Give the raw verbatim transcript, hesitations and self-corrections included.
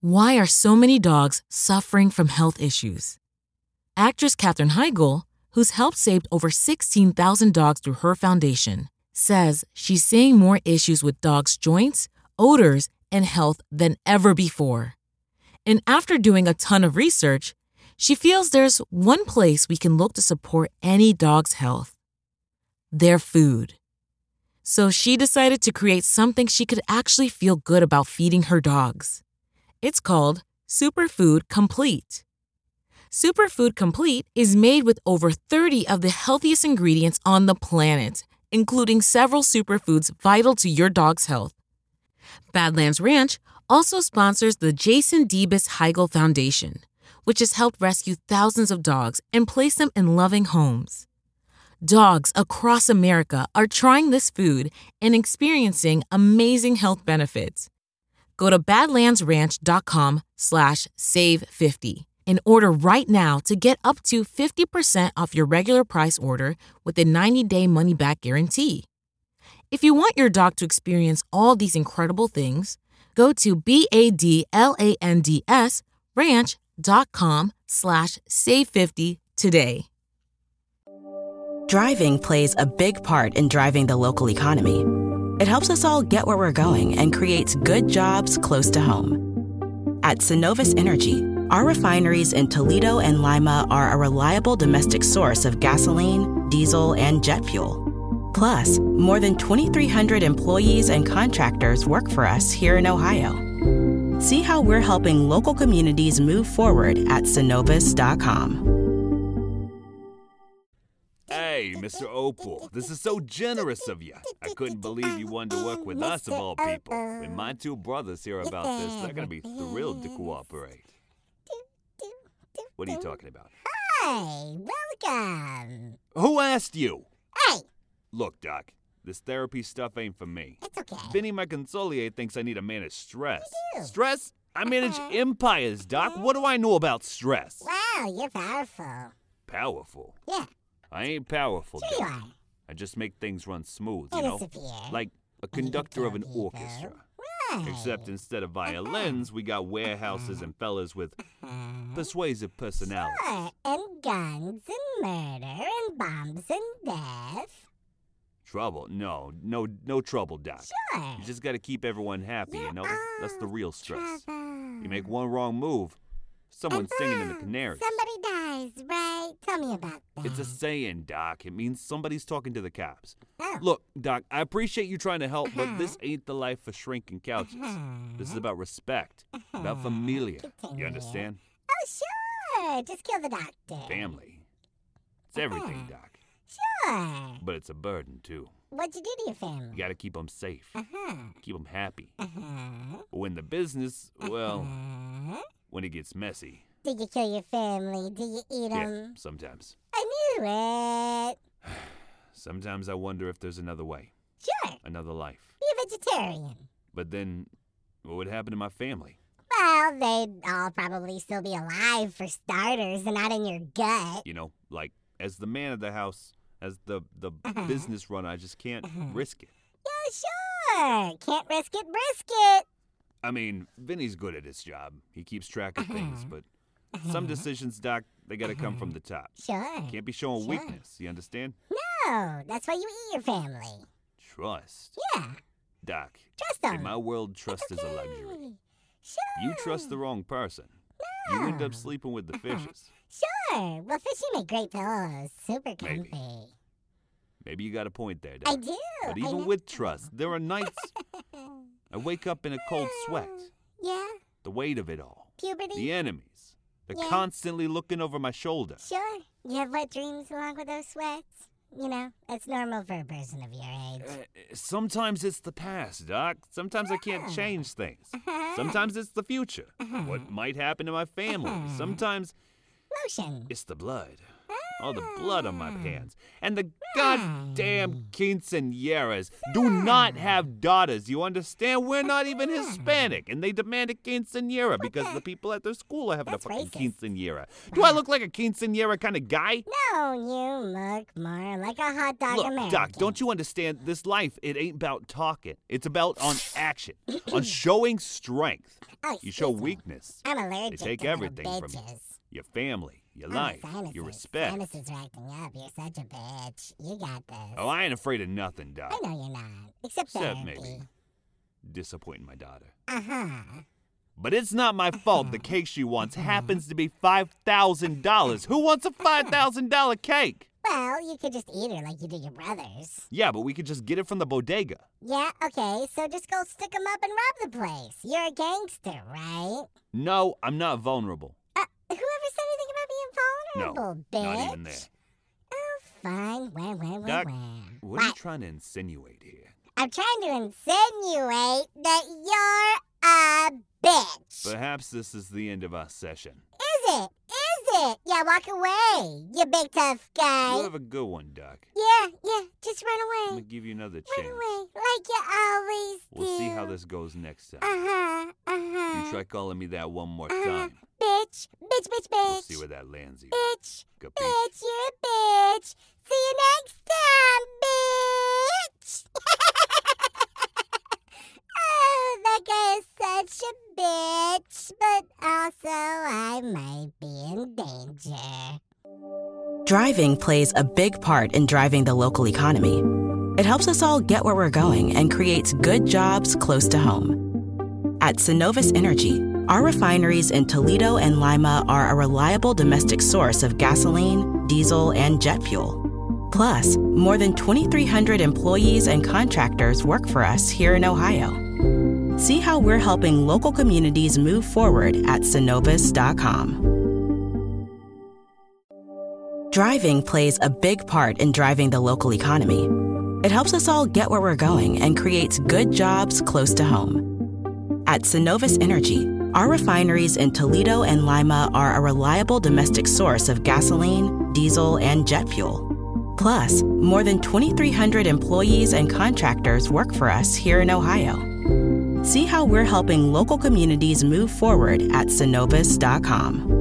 Why are so many dogs suffering from health issues? Actress Katherine Heigl, who's helped save over sixteen thousand dogs through her foundation, says she's seeing more issues with dogs' joints, odors, and health than ever before. And after doing a ton of research, she feels there's one place we can look to support any dog's health: their food. So she decided to create something she could actually feel good about feeding her dogs. It's called Superfood Complete. Superfood Complete is made with over thirty of the healthiest ingredients on the planet, including several superfoods vital to your dog's health. Badlands Ranch also sponsors the Jason Debus Heigl Foundation, which has helped rescue thousands of dogs and place them in loving homes. Dogs across America are trying this food and experiencing amazing health benefits. Go to badlandsranch.com slash save 50 and order right now to get up to fifty percent off your regular price order with a ninety-day money-back guarantee. If you want your dog to experience all these incredible things, go to B-A-D-L-A-N-D-S ranch.com slash save 50 today. Driving plays a big part in driving the local economy. It helps us all get where we're going and creates good jobs close to home. At Synovus Energy, our refineries in Toledo and Lima are a reliable domestic source of gasoline, diesel, and jet fuel. Plus, more than twenty-three hundred employees and contractors work for us here in Ohio. See how we're helping local communities move forward at Synovus dot com. Hey, Mister Opal, this is so generous of you. I couldn't believe you wanted to work with us of all people. When my two brothers hear about this, they're going to be thrilled to cooperate. What are you talking about? Hi, welcome. Who asked you? Hey. Look, Doc, this therapy stuff ain't for me. It's okay. Vinny Maconsolier thinks I need to manage stress. You do. Stress? I manage uh-huh. empires, Doc. What do I know about stress? Wow, you're powerful. Powerful? Yeah. I ain't powerful, Sure Doc. you are. I just make things run smooth, you And know? disappear. Like a conductor of an orchestra. Right. Except instead of violins, we got warehouses and fellas with persuasive personalities. Sure. And guns and murder and bombs and death. Trouble? No, no, no trouble, Doc. Sure. You just gotta keep everyone happy, you know? That's the real stress. Trouble. You make one wrong move, someone's And singing in the boom, Canaries. Somebody dies, right? Tell me about that. It's a saying, Doc. It means somebody's talking to the cops. Oh. Look, Doc, I appreciate you trying to help, but Uh-huh. this ain't the life for shrinking couches. Uh-huh. This is about respect, about Uh-huh. familia. Continue. You understand? Oh, sure. Just kill the doctor. Family. It's everything, Uh-huh. Doc. Sure. But it's a burden, too. What'd you do to your family? You gotta keep them safe, Uh-huh. keep them happy. Uh-huh. But when the business, well, Uh-huh. when it gets messy, Did you kill your family? Did you eat yeah, them? sometimes. I knew it. Sometimes I wonder if there's another way, Sure. another life. Be a vegetarian. But then, what would happen to my family? Well, they'd all probably still be alive for starters and not in your gut. You know, like, as the man of the house, as the, the Uh-huh. business runner, I just can't Uh-huh. risk it. Yeah, sure. Can't risk it, brisk it. I mean, Vinny's good at his job. He keeps track of things, Uh-huh. but some decisions, Doc, they gotta come from the top. Sure. Can't be showing Sure. weakness, you understand? No, that's why you eat your family. Trust. Yeah. Doc, Trust them. in my world, trust is a luxury. Sure. You trust the wrong person. You end up sleeping with the fishes. Sure. Well, fishy make great pillows. Super Maybe. comfy. Maybe you got a point there, I Doc. do. But I even know. with trust, there are nights I wake up in a cold sweat. Yeah. The weight of it all. Puberty. The enemies. They're Yeah. constantly looking over my shoulder. Sure. You have wet dreams along with those sweats. You know, that's normal for a person of your age. Uh, sometimes it's the past, Doc. Sometimes I can't Yeah. change things. Uh-huh. Sometimes it's the future. Uh-huh. What might happen to my family. Uh-huh. Sometimes Lotion. it's the blood. All the blood on my hands. And the goddamn quinceañeras do not have daughters. You understand? We're not even Hispanic. And they demand a quinceañera because the people at their school are having That's a fucking racist. quinceañera. Do I look like a quinceañera kind of guy? No, you look more like a hot dog Look, American. Doc, don't you understand? This life, it ain't about talking. It's about on action, on showing strength. Oh, You show excuse me. weakness. I'm allergic They take to little everything from you. bitches. Your family, your Oh, life, sinuses. your respect. Sinuses are acting up. You're such a bitch. You got this. Oh, I ain't afraid of nothing, Doc. I know you're not. Except Except therapy. maybe disappointing my daughter. Uh-huh. But it's not my fault the cake she wants happens to be five thousand dollars. Who wants a five thousand dollars cake? Well, you could just eat her like you do your brothers. Yeah, but we could just get it from the bodega. Yeah, okay, so just go stick 'em up and rob the place. You're a gangster, right? No, I'm not vulnerable. Uh, whoever said anything about being vulnerable, No, bitch? not even there. Oh, fine. Wah, wah, wah, Doc, wah. what are you trying to insinuate here? I'm trying to insinuate that you're a bitch. Perhaps this is the end of our session. Is it? Is it? Yeah, walk away, you big tough guy. You have a good one, Doc. Yeah, yeah, just run I'm away. gonna give you another Run chance. away, like you always do. We'll see how this goes next time. Uh-huh, uh-huh. You try calling me that one more uh-huh. time. Bitch, bitch, bitch, bitch. We'll see where that lands you. Bitch, Capiche? bitch, you're a bitch. See you next time, bitch. Oh, that guy is such a bitch, but also I might be in danger. Driving plays a big part in driving the local economy. It helps us all get where we're going and creates good jobs close to home. At Synovus Energy, our refineries in Toledo and Lima are a reliable domestic source of gasoline, diesel, and jet fuel. Plus, more than twenty-three hundred employees and contractors work for us here in Ohio. See how we're helping local communities move forward at Synovus dot com. Driving plays a big part in driving the local economy. It helps us all get where we're going and creates good jobs close to home. At Synovus Energy, our refineries in Toledo and Lima are a reliable domestic source of gasoline, diesel, and jet fuel. Plus, more than twenty-three hundred employees and contractors work for us here in Ohio. See how we're helping local communities move forward at Synovus dot com.